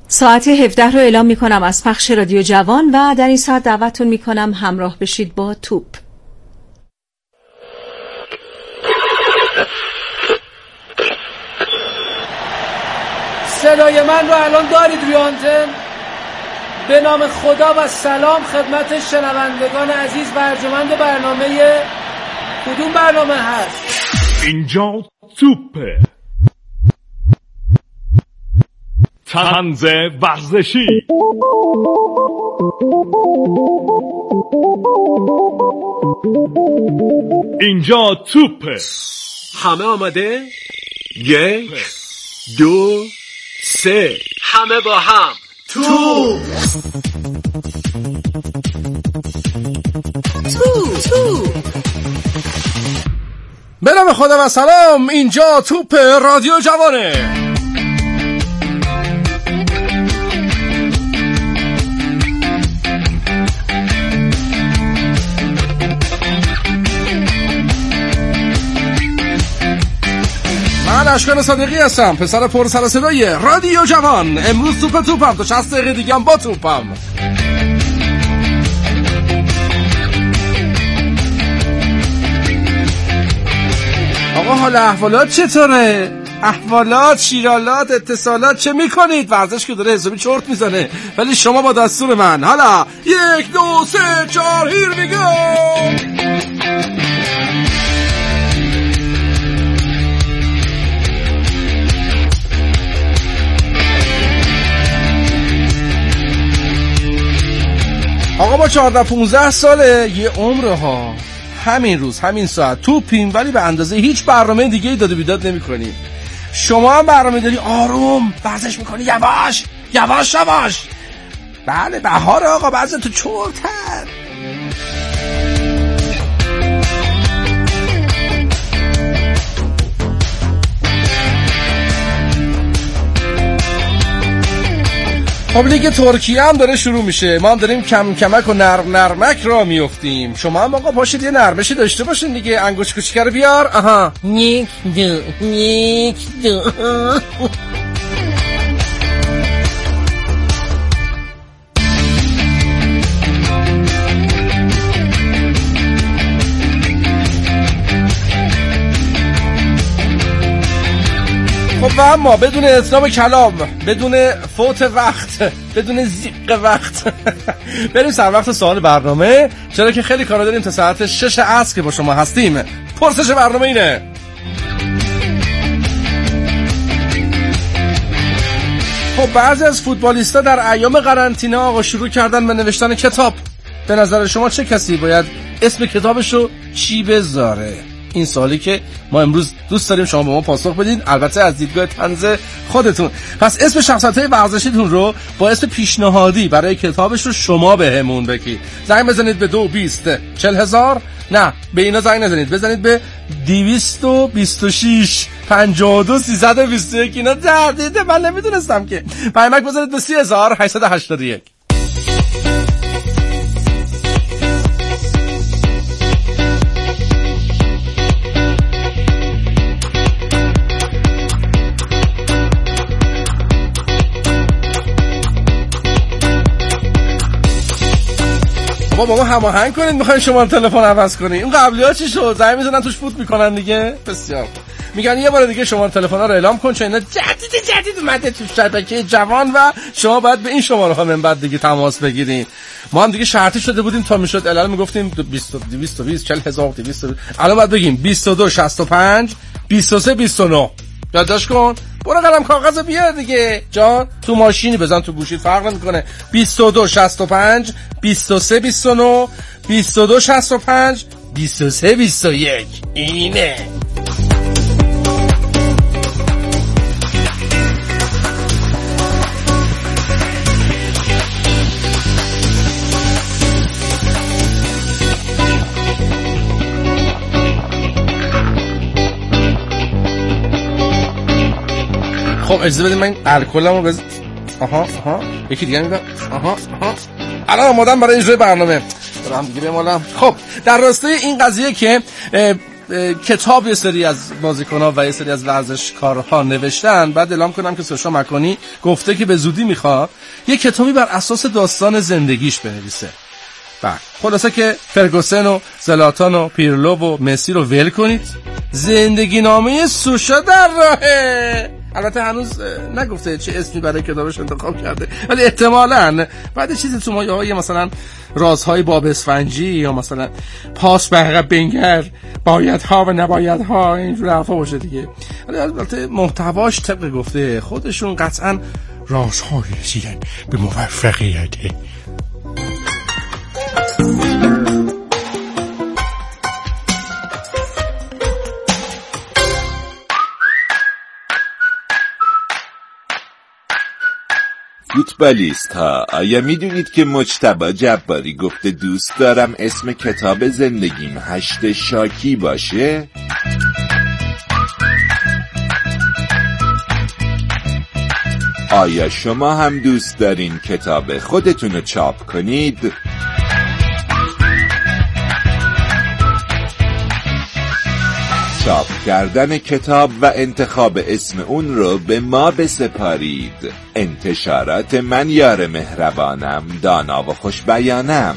ساعت 17 رو اعلام میکنم از پخش رادیو جوان و در این ساعت دعوتتون میکنم همراه بشید با توپ. صدای من رو الان دارید روی آنتن؟ به نام خدا و سلام خدمت شنوندگان عزیز و ارجمند برنامه. کدوم برنامه هست؟ اینجا توپه، طنز ورزشی. اینجا توپه. همه آماده؟ 1 2 3 همه با هم توپ. به نام خدا و سلام. اینجا توپ رادیو جوانه. من اشکان صادقی هستم، پسر پر سر صدای رادیو جوان. امروز توپم تا 60 دقیقه دیگه هم با توپم. آقا حال احوالات چطوره؟ احوالات، شیرالات، اتصالات چه میکنید؟ ورزش که داره حسابی چرت میزنه، ولی شما با دستور من. حالا 1 2 3 4 هیر میگو. آقا ما 14-15 ساله یه عمره ها، همین روز همین ساعت توپیم، ولی به اندازه هیچ برنامه دیگه داد و بیداد نمی کنیم. شما هم برنامه داری آروم ورزش میکنی، یواش یواش یواش. بله بهار آقا، بعضی تو چورتر. خب لیگ ترکیه هم داره شروع میشه، ما هم داریم کم کمک و نرمک را میافتیم. شما هم آقا پاشید یه نرمشی داشته باشین دیگه. انگوش کوچیک رو بیار. آها 1 2 خب و اما بدون اتمام کلام، بدون فوت وقت، بدون زیق وقت بریم سر وقت سوال برنامه، چرا که خیلی کارا داریم تا ساعت 6 عصر که با شما هستیم. پرسش برنامه اینه: خب بعضی از فوتبالیستا در ایام قرنطینه آقا شروع کردن به نوشتن کتاب. به نظر شما چه کسی باید اسم کتابشو چی بذاره؟ این سوالی که ما امروز دوست داریم شما به ما پاسخ بدین، البته از دیدگاه طنز خودتون. پس اسم شخصیت‌های ورزشیتون رو با اسم پیشنهادی برای کتابش رو شما بهمون بگید. زنگ بزنید به 220-40,000. نه به اینا زنگ نزنید، بزنید به 226-52-321. اینا دردیده، من نمیدونستم که. پیامک بزنید به 30,881. با ما هماهنگ کنید، میخواین شما تلفن عوض کنید. این قبلی‌ها چی شد؟ زنگ میزنن توش فوت میکنن دیگه. بسیار میگن یه بار دیگه شما تلفن‌ها رو اعلام کن، چون اینا جدید اومده تو شبکه جوان و شما باید به این شماره ها من بعد دیگه تماس بگیرین. ما هم دیگه شرطی شده بودیم تا میشد الان میگفتیم 220-40,200. الان باید بگیم 22-65-23-29. یادداشت کن، برو قلم کاغذ بیار دیگه جان. تو ماشینی بزن، تو گوشی فرق نمیکنه. 22-65-23-29 22-65-23-21. اینه. خب اجازه بدید من الکلمو بز آها یکی دیگه میگم آها الان آمادم برای اجرای برنامه. دارم دیگه بمالم. خب در راستای این قضیه که کتاب یه سری از بازیکن‌ها و یه سری از ورزشکارها نوشتن. بعد اعلام کنم که سوشا مکانی گفته که به زودی میخواد یه کتابی بر اساس داستان زندگیش بنویسه. بله خلاصه که فرگوسن و زلاتان و پیرلو و مسی رو ول کنید، زندگی نامه سوشا در راهه. البته هنوز نگفته چه اسمی برای کتابش انتخاب کرده، ولی احتمالاً بعد چیزی تو مایه‌های مثلا رازهای باب اسفنجی یا مثلا پاس به عقب بنگر، بایدها و نبایدها، اینجور حرفا باشه دیگه. ولی البته محتواش طبق گفته خودشون قطعاً رازهای رسیدن به موفقیته. فوتبالیست ها، آیا میدونید که مجتبی جباری گفته دوست دارم اسم کتاب زندگیم 8 شاکی باشه؟ آیا شما هم دوست دارین کتاب خودتون رو چاپ کنید؟ چاپ کردن کتاب و انتخاب اسم اون رو به ما بسپارید. انتشارات من یار مهربانم، دانا و خوش بیانم.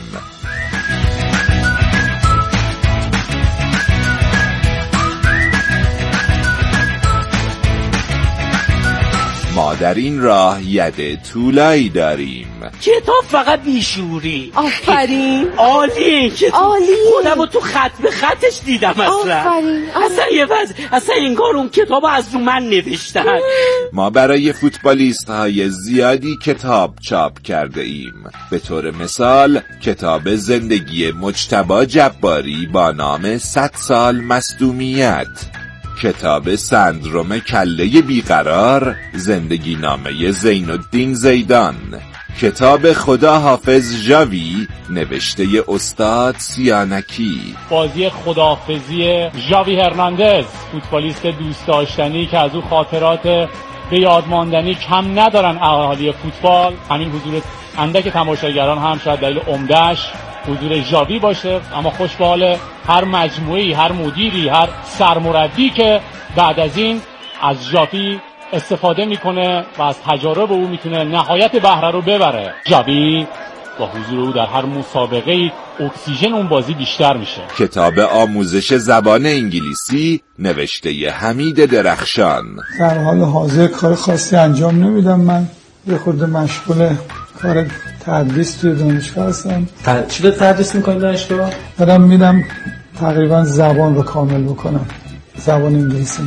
ما در این راه یده طولایی داریم. کتاب فقط بیشوری. آفرین. عالیه کتاب. عالی. خودمو تو خط به خطش دیدم اصلا. آفرین. اصلا یه وضع، اصلا انگار اون کتابو از رو من نوشتن. ما برای فوتبالیست های زیادی کتاب چاپ کرده ایم. به طور مثال کتاب زندگی مجتبی جباری با نام 100 سال مصدومیت، کتاب سندروم کله بیقرار، زندگی نامه زین الدین زیدان، کتاب خدا حافظ ژاوی نوشته استاد سیانکی، بازی خداحافظی ژاوی هرناندز، فوتبالیست دوست داشتنی که از او خاطرات به یاد ماندنی کم ندارن اهالی فوتبال. همین حضور اندک تماشاگران هم شاید دلیل عمده‌اش حضور ژاوی باشه، اما خوش به حال هر مجموعه‌ای، هر مدیری، هر سرمربی که بعد از این از ژاوی استفاده میکنه و از تجارب او میتونه نهایت بهره رو ببره. ژاوی با حضور او در هر مسابقه اکسیژن اون بازی بیشتر میشه. کتاب آموزش زبان انگلیسی نوشته حمید درخشان. در حال حاضر کار خاصی انجام نمیدم، من یه خورده مشغول کار تدریس توی دانشگاه هستم. چی رو تدریس میکنی دانشگاه؟ دارم میدم تقریبا زبان رو کامل بکنم، زبان انگلیسی.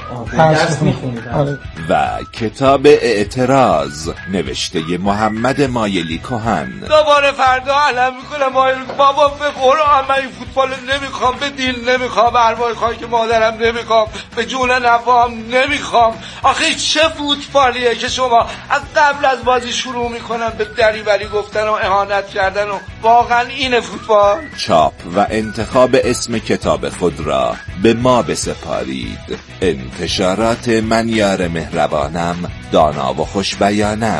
درس میخونید؟ آره. و کتاب اعتراض نوشته محمد مایلی کهن. دوباره فردا علم میکنم بابا به قرآن من این فوتبال نمیخوام، به دین نمیخوام، به ارواح خاک مادرم نمیخوام، به جون نوام نمیخوام. آخه چه فوتبالیه که شما از قبل از بازی شروع میکنن به دریوری گفتن و اهانت کردن و واقعا این فوتبال؟ چاپ و انتخاب اسم کتاب خود را به ما بسپارید. انتشارات من یار مهربانم، دانا و خوش بیانم.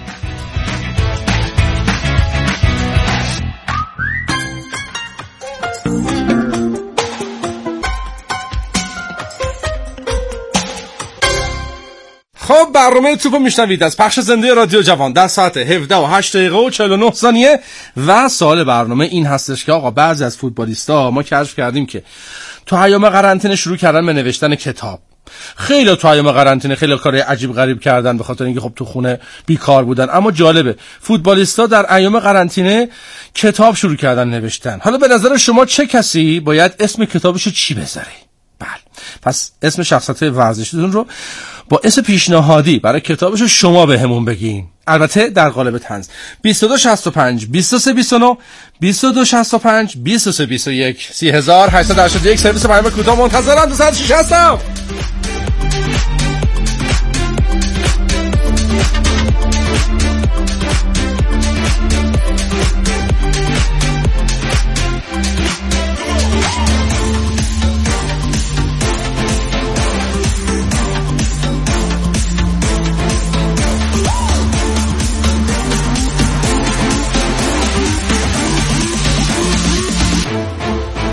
خب برنامه توپو میشنوید از پخش زنده رادیو جوان در ساعت 17:08:49 و سوال برنامه این هستش که آقا بعضی از فوتبالیستا ما کشف کردیم که تو ایام قرنطینه شروع کردن به نوشتن کتاب. خیلی تو ایام قرنطینه خیلی کار عجیب غریب کردن به خاطر اینکه خب تو خونه بیکار بودن، اما جالبه فوتبالیستا در ایام قرنطینه کتاب شروع کردن نوشتن. حالا به نظر شما چه کسی باید اسم کتابشو چی بذاره؟ بله پس اسم شخصیت ورزشیتون رو با اسم پیشنهادی برای کتابشو شما بهمون بگین، البته در قالب طنز. 2265 2329 2265 2321 3881 سرویس پیام کوتاه منتظرم. 206 هستم.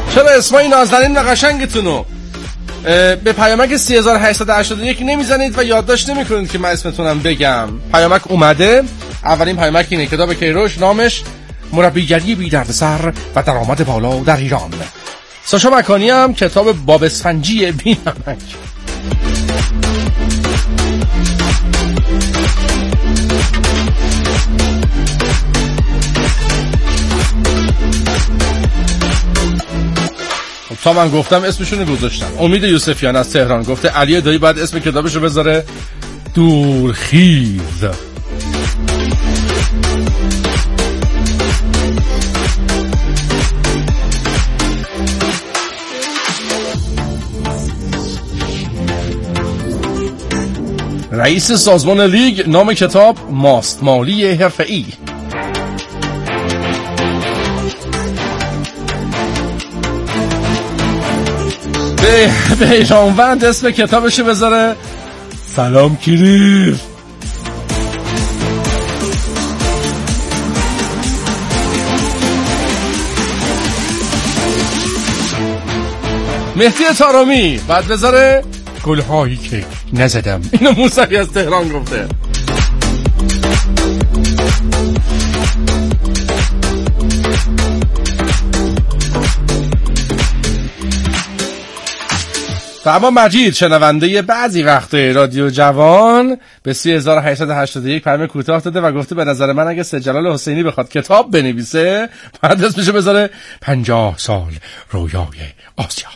چرا اسمای نازنین و قشنگتونو به پیامک 3881 نمیزنید و یادداشت نمیکنید که من اسمتونم بگم؟ پیامک اومده. اولین پیامک اینه: کتاب کیروش، نامش مربیگری بی دردسر و درآمد بالا در ایران. ساشا مکانی هم کتاب باب اسفنجی بی نمک. تا من گفتم اسمشونو گذاشتم. امید یوسفیان از تهران گفته علی دایی باید اسم کتابشو بذاره دورخیز. رئیس سازمان لیگ، نام کتاب ماستمالی حرفه‌ای. به ایرانوند اسم کتابشو بذاره سلام کیریف. مهدی تارامی بعد بذاره گلهایی که نزدم. اینو موسوی از تهران گفته. اما مجید شنونده بعضی وقت رادیو جوان به 3881 پیام کوتاه داده و گفته به نظر من اگه سید جلال حسینی بخواد کتاب بنویسه بعد اسمشو بذاره 50 سال رویای آسیا.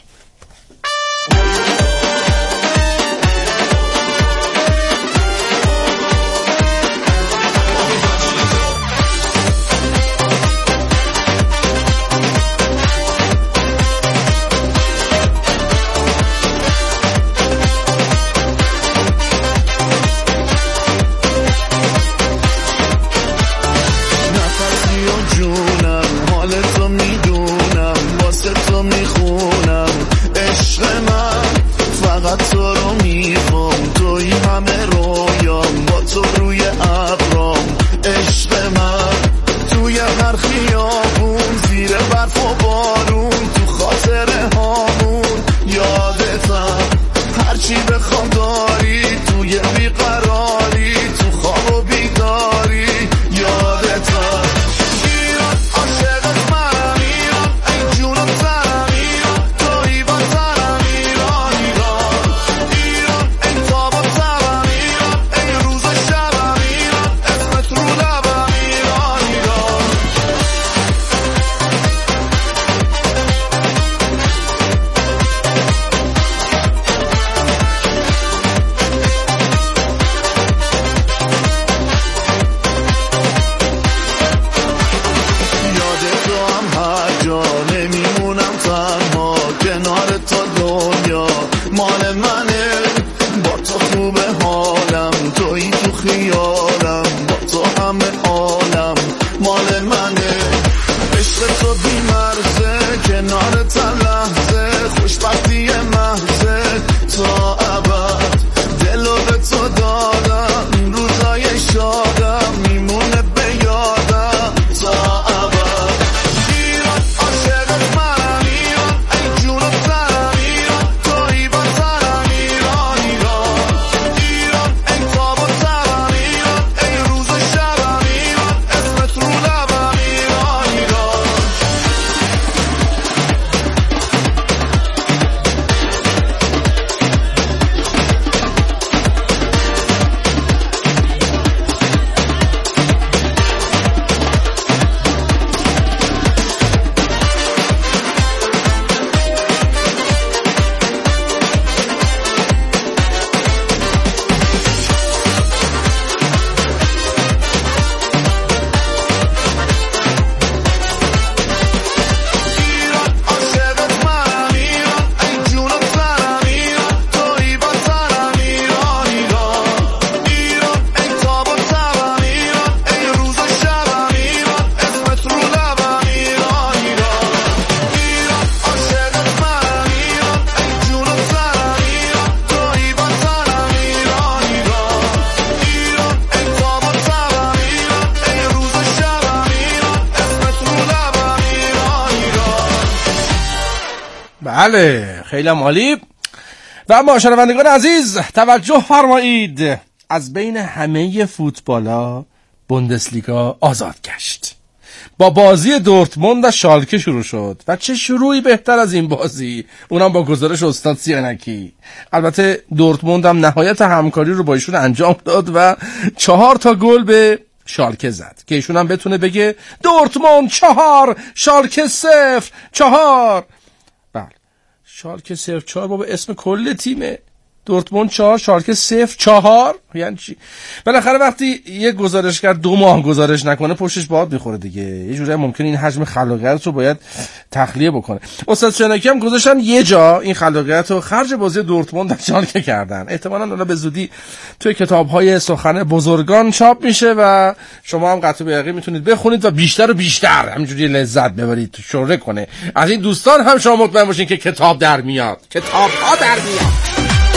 بله خیلی عالی. و ما شنوندگان عزیز توجه فرمایید، از بین همه فوتبالا بوندسلیگا آزاد گشت. با بازی دورتموند و شالکه شروع شد و چه شروعی بهتر از این بازی، اونم با گزارش استاد سیانکی. البته دورتموند هم نهایت همکاری رو با ایشون انجام داد و 4 گل به شالکه زد که ایشون هم بتونه بگه دورتموند 4 شالکه 0. 4 بله شالکه 0-4 بابا اسم کل تیمه. دورتموند 4 شالکه 0-4 یعنی چی؟ بالاخره وقتی یک گزارشگر 2 ماه گزارش نکنه پشتش باد میخوره دیگه. یه جوری ممکنه این حجم خلاقیت رو باید تخلیه بکنه. استاد شناکی هم گذاشتن یه جا این خلاقیت رو خرج بازی دورتموند در شالکه کردن. احتمالاً اونا به زودی توی کتاب‌های سخن بزرگان چاپ میشه و شما هم قطع به یقین میتونید بخونید و بیشتر و بیشتر همینجوری لذت ببرید، شوره کنه. از این دوستان هم شما مطمئن باشین که کتاب در میاد، کتاب‌ها در میاد.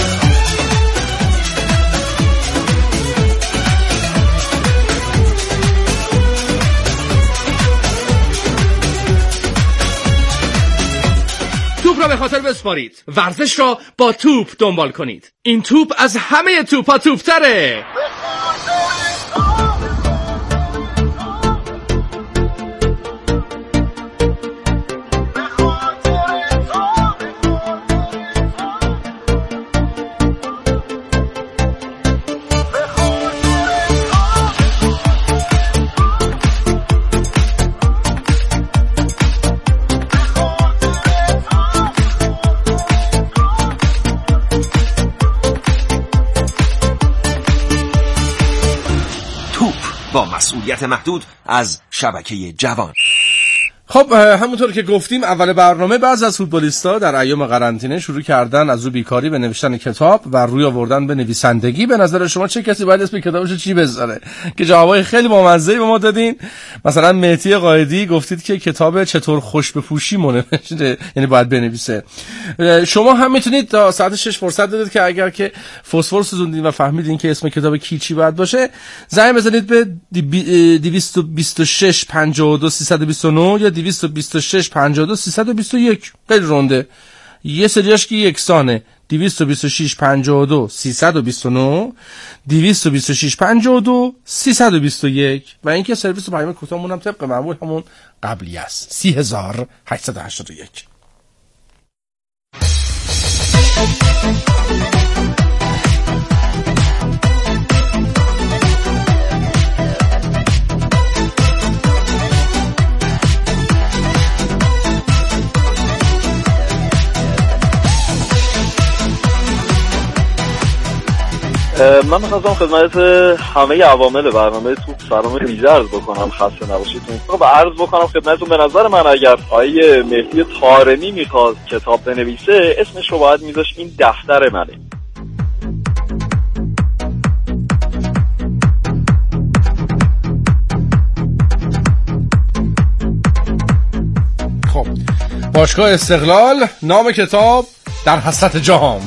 توپ را به خاطر بسپارید، ورزش را با توپ دنبال کنید. این توپ از همه توپا توپ‌تره. با مسئولیت محدود از شبکه جوان. خب همونطور که گفتیم اول برنامه بعضی از فوتبالیست‌ها در ایام قرنطینه شروع کردن از رو بیکاری به نوشتن کتاب و روی آوردن به نویسندگی. به نظر شما چه کسی باید اسم کتابش چی بذاره؟ که جوابای خیلی بامزه‌ای به ما دادین. مثلا مهدی قائدی گفتید که کتاب چطور خوش بپوشی نوشته، یعنی باید بنویسه. شما هم میتونید تا ساعت 6 فرصت دادید که اگر که فسفر سوزوندین و فهمیدین که اسم کتاب کی چی باید باشه، زنگ بزنید به 226 52 329 یا 226 52 321. خیلی رونده، یه سریاش که یکسانه. 226 52 329 226 52 321 و اینکه سرویس پیام کوتاهمون هم طبق معمول همون قبلی است 3881. من می‌خواستم خدمت همه عوامل برنامه توپ سلام ویژه عرض بکنم، خسته نباشید و عرض بکنم خدمتتون. به نظر من اگر آقای مهدی طارمی می‌خواد کتاب بنویسه اسمش رو باید می‌ذاشت این دفتر منه. خب باشگاه استقلال نام کتاب در حسرت جام.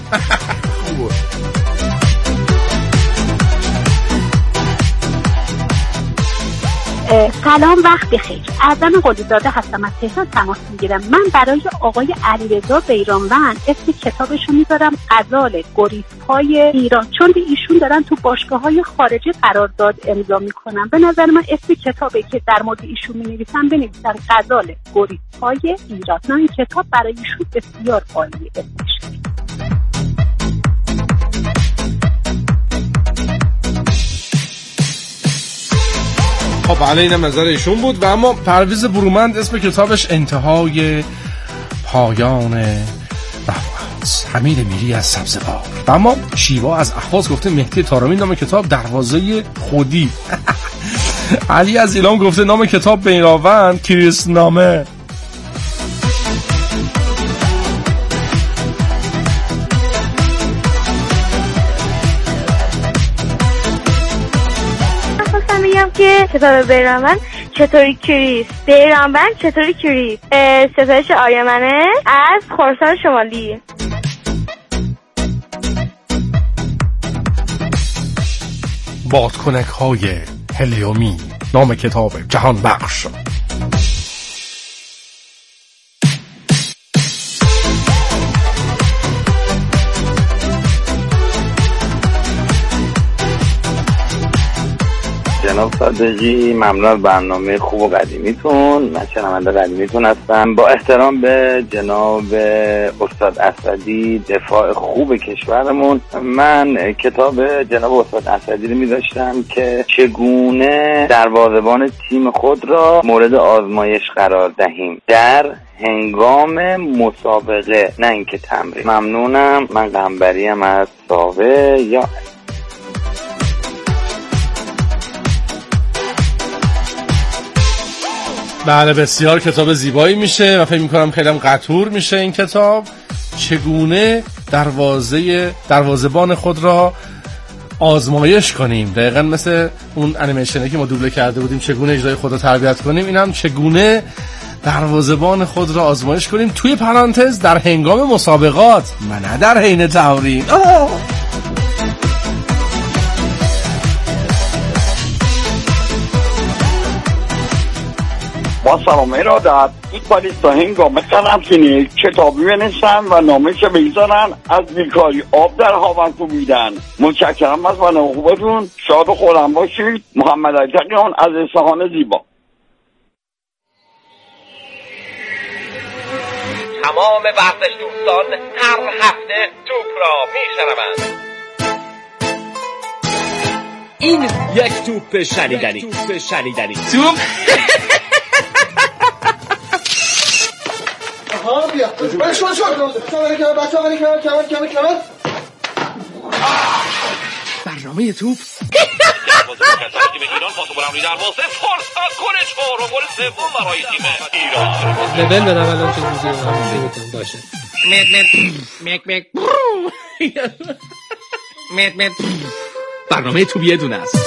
سلام، وقت بخیر. اعظم قلیزاده هستم، از تهران تماس میگیرم. من برای آقای علیرضا بیرانوند اسم کتابشو میذارم غزال گریزپای ایران، چون به ایشون دارن تو باشگاه‌های خارجی قرارداد امضا میکنن. به نظر من اسم کتابی که در مورد ایشون مینویسن بنویسن غزال گریزپای ایران. نه، این کتاب برای ایشون بسیار عالیه اسمش. خب علی اینم نظر ایشون بود. و اما پرویز برومند اسم کتابش انتهای پایان رفت، حمید میری از سبزوار. و اما شیوا از اهواز گفته مهدی طارمی نام کتاب دروازه خودی. علی از ایلام گفته نام کتاب بیراوند کریسنامه. که کتاب بیرانوند چطوری کریس، بیرانوند چطوری کریس، سفارش آریامنه از خراسان شمالی. بادکنک های هلیومی نام کتاب جهان بخش. جناب صادقی، ممنون از برنامه خوب و قدیمیتون. من شنونده قدیمیتون هستم. با احترام به جناب استاد اسدی، دفاع خوب کشورمون، من کتاب جناب استاد اسدی رو می‌داشتم که چگونه دروازه‌بان تیم خود را مورد آزمایش قرار دهیم در هنگام مسابقه، نه اینکه تمرین. ممنونم. من قنبریم از ساوه یا بله، بسیار کتاب زیبایی میشه و فکر میکنم خیلی هم قطور میشه این کتاب. چگونه دروازه‌بان خود را آزمایش کنیم، دقیقا مثل اون انیمیشنی که ما دوبله کرده بودیم چگونه اجرای خود را تربیت کنیم، اینم چگونه دروازه‌بان خود را آزمایش کنیم توی پرانتز در هنگام مسابقات و نه در حین تمرین. با سلام ارادت، فوتبالیست‌ها هنگام قرنطینه کتابی بنویسن و نامش بگذارن از بیکاری آب در هاون کوبیدن. متشکرم از برنامه خوبتون. شاد و خرم باشید. محمد علی تقیان از اصفهان زیبا. تمام ورزش دوستان هر هفته توپ را می‌شنوند. این یک توپ شنیدنی. توپ بیا شو برنامه توپ تیم ایران پاس برنامه‌ای دروازه فرصت کنه 4 گل سوم برای تیم ایران. لول بدم الان چه چیزی باشه. مت برنامه توپ یه دونه است.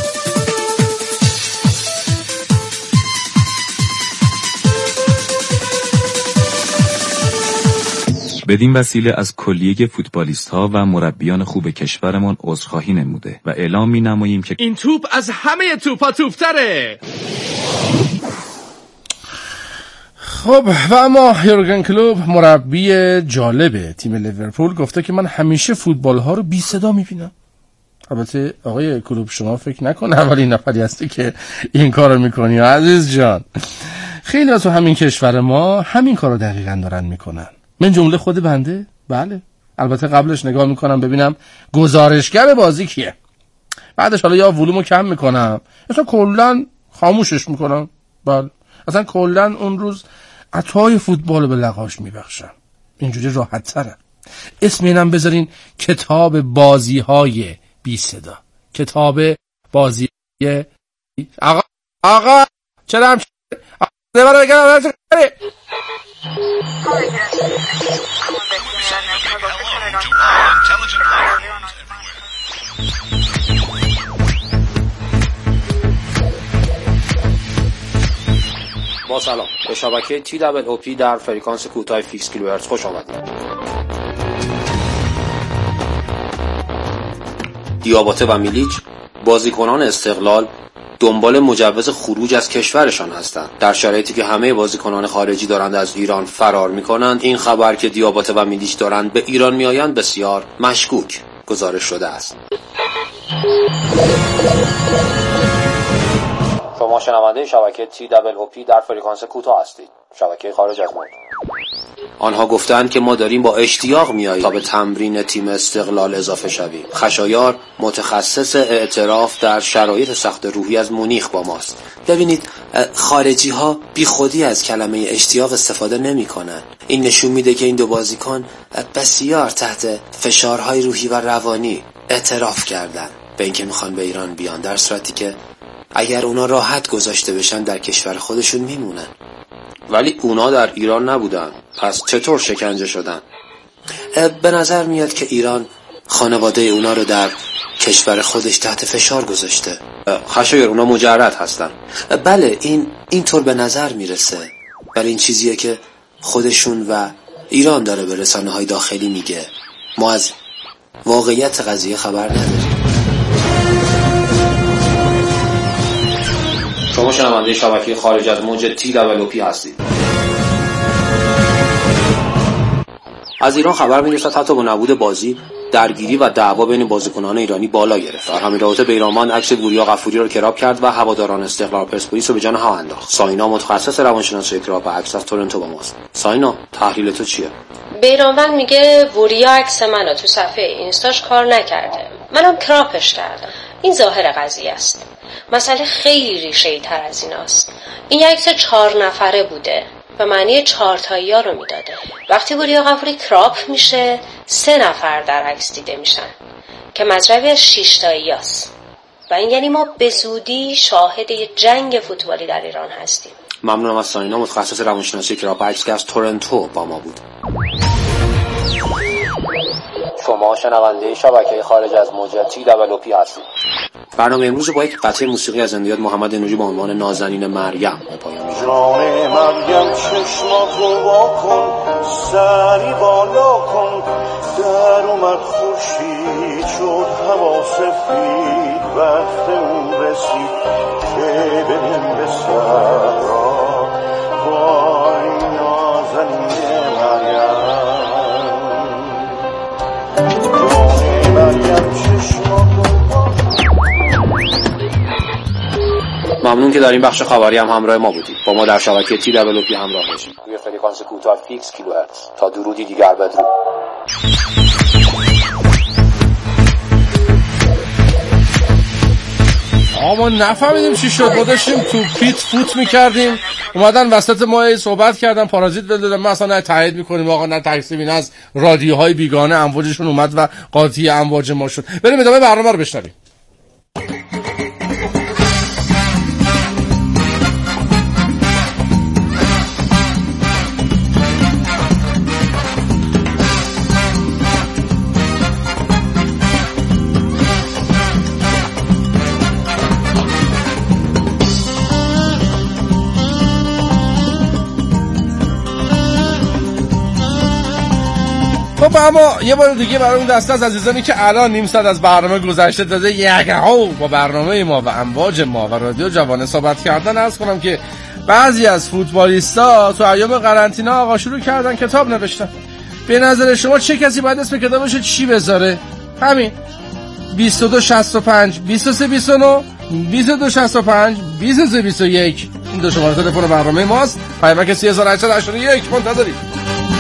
بدین وسیله از کلیه فوتبالیست‌ها و مربیان خوب کشورمان عذرخواهی نموده و اعلام می‌نماییم که این توپ از همه توپا توپ‌تره. خب و اما یورگن کلوپ، مربی جالب تیم لیورپول، گفته که من همیشه فوتبال‌ها رو بی صدا می‌بینم. البته آقای کلوپ شما فکر نکن اولین نفری هستی که این کارو می‌کنی عزیز جان. خیلی از همین کشور ما همین کارو دقیقاً دارن می‌کنن. من جمله خود بنده؟ بله. البته قبلش نگاه میکنم ببینم گزارشگر بازی کیه. بعدش حالا یا ولومو کم میکنم اصلا کلن خاموشش میکنم. بله. اصلا کلن اون روز عطای فوتبال به لقاش میبخشم. اینجوری راحت تره. اسم اینم بذارین کتاب بازی های بی صدا. کتاب بازی آقا چرا هم نباره بگم با سلام، به شبکه TWOP در فرکانس کوتاه فیکس کیلوهرتز خوش آمدید. دیاباته و میلیچ، بازیکنان استقلال، دنبال مجوز خروج از کشورشان هستند. در شرایطی که همه بازیکنان خارجی دارند از ایران فرار می‌کنند، این خبر که دیاباته و میلیچ دارند به ایران می‌آیند بسیار مشکوک گزارش شده است. شما شنونده شبکه TWOP در فرکانس کوتاه هستید. شبکه خارج از ملک. آنها گفتند که ما داریم با اشتیاق میاییم تا به تمرین تیم استقلال اضافه شویم. خشایار متخصص اعتراف در شرایط سخت روحی از مونیخ با ماست. ببینید خارجی ها بی خودی از کلمه اشتیاق استفاده نمی کنن. این نشون میده که این دو بازیکن بسیار تحت فشارهای روحی و روانی اعتراف کردن به اینکه میخوان به ایران بیان، در صورتی که اگر اونا راحت گذاشته بشن در کشور خودشون میمونن. ولی اونا در ایران نبودن، پس چطور شکنجه شدن؟ به نظر میاد که ایران خانواده اونا رو در کشور خودش تحت فشار گذاشته. خشایر اونا مجرد هستن. بله اینطور به نظر میرسه، ولی این چیزیه که خودشون و ایران داره به رسانه‌های داخلی میگه. ما از واقعیت قضیه خبر نداریم. شما شنونده شبکه خارج از موج TWOP هستید. از ایران خبر می‌رسد حتی با نبود بازی درگیری و دعوا بین بازیکنان ایرانی بالا گرفت. در همین رابطه بیرانوند عکس وریا غفوری را کراب کرد و هواداران استقلال پرسپولیس رو به جان هم انداخت. ساینا متخصص روانشناسی کراب عکس از تورنتو با ماست. ساینا، تحلیل تو چیه؟ بیرانوند میگه وریا عکس منو تو صفحه اینستاش کار نکرده، منم کراپش کردم. این ظاهر قضیه است. مسئله خیلی ریشه‌ای تر از ایناست. این عکس 4 نفره بوده، به معنی 4 تایی‌ها رو میداده. وقتی وریا غفوری کراپ میشه 3 نفر در عکس دیده میشن که مضربی از 6 تایی‌هاست. و این یعنی ما به زودی شاهد یه جنگ فوتبالی در ایران هستیم. ممنونم از ساینا، متخصص روانشناسی کراپ عکس که از تورنتو با ما بود. شما شنونده شبکه خارج از موج TWP هستید. برنامه امروز با یک قطعه موسیقی از زندیات محمد نوجی با عنوان نازنین مریم به پایان می‌رسد. جان مریم چشماتو وا کن، سری بالا کن، در اومد خورشید شد هوا سفید، وقت اون رسید که بریم به صحرا، وای نازنین مریم. ممنون که در این بخش خبری هم همراه ما بودید. با ما در شبکه TWP همراه باشید. روی فرکانس کوتاه فیکس کیلوهرتز. تا درودی دیگر بدرود. ما نفهمیدیم چی شد. ما داشتیم تو پیت فوت میکردیم، اومدن وسط ما صحبت کردن، پارازیت ول دادن. ما اصلا نه تایید میکنیم آقا، نه تکذیب. این از رادیوهای بیگانه امواجشون اومد و قاطی امواج ما شد. بریم ادامه برنامه رو بشنویم. خب اما یه بار دیگه برای اون دسته از عزیزانی که الان نیم ساعت از برنامه گذشته تازه یکهو با برنامه ما و امواج ما و رادیو جوان صحبت کردن، عرض کنم که بعضی از فوتبالیستا تو ایام قرنطینه آقا شروع کردن کتاب نوشتن. به نظر شما چه کسی باید اسم کتابش چی بذاره؟ همین 2265 2329 2265 2321 این دو شماره تلفن برنامه ماست. پیامک 3881 منتظرید.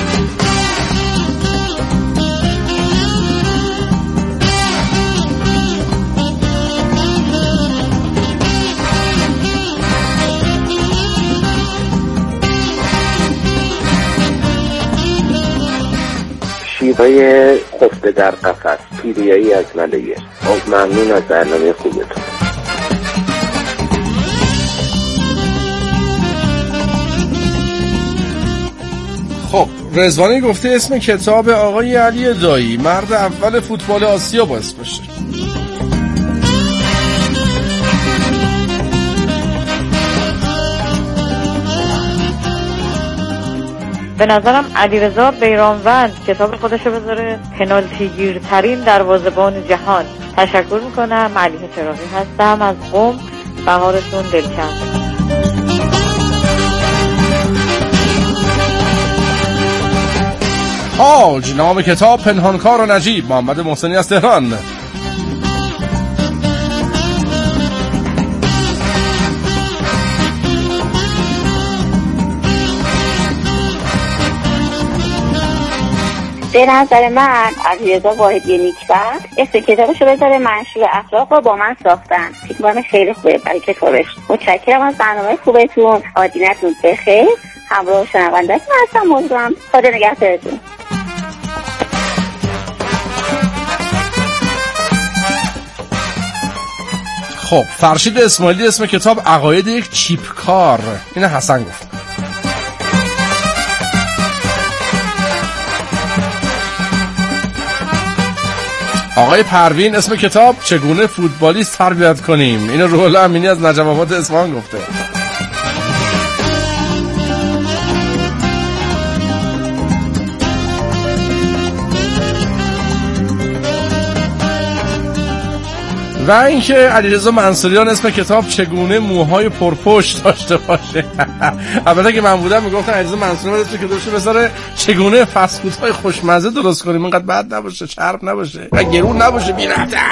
شیوه خفته در قفس، پیریایی از ملیه. ممنون از برنامه خوبتون. خب رضوانی گفته اسم کتاب آقای علی دایی، مرد اول فوتبال آسیا با اسمشه. به نظرم علیرضا بیرانوند کتاب خودشو بذاره پنالتی گیرترین دروازه‌بان جهان. تشکر میکنم. ملیحه چراغی هستم از قم. بهارتون دلکرد. حاج نام کتاب پنهانکار و نجیب، محمد محسنی از تهران. به نظر من علیرضا واحدی نیکبخت اسم کتابشو بذاره منشور اخلاق رو با من ساختن. فکر می‌کنم خیلی خوبه برای کتابش. متشکرم از برنامه خوبتون. آدینتون بخیر. همراه شنونده‌تون هستم. موضوعم خدا نگهدارتون. خب فرشید اسماعیلی اسم کتاب عقاید یک چیپکار. این حسن گفت. آقای پروین اسم کتاب چگونه فوتبالیست تربیت کنیم. اینو روح الله امینی از نجف آباد اصفهان گفته. و اینکه علیرضا منصوریان اسم کتاب چگونه موهای پرپشت داشته باشه. البته که من بودم میگفتن علیرضا منصوریان اسم کتابش بذاره چگونه فست فودهای خوشمزه درست کنیم، اینقدر بد نباشه، چرب نباشه و گرون نباشه، بی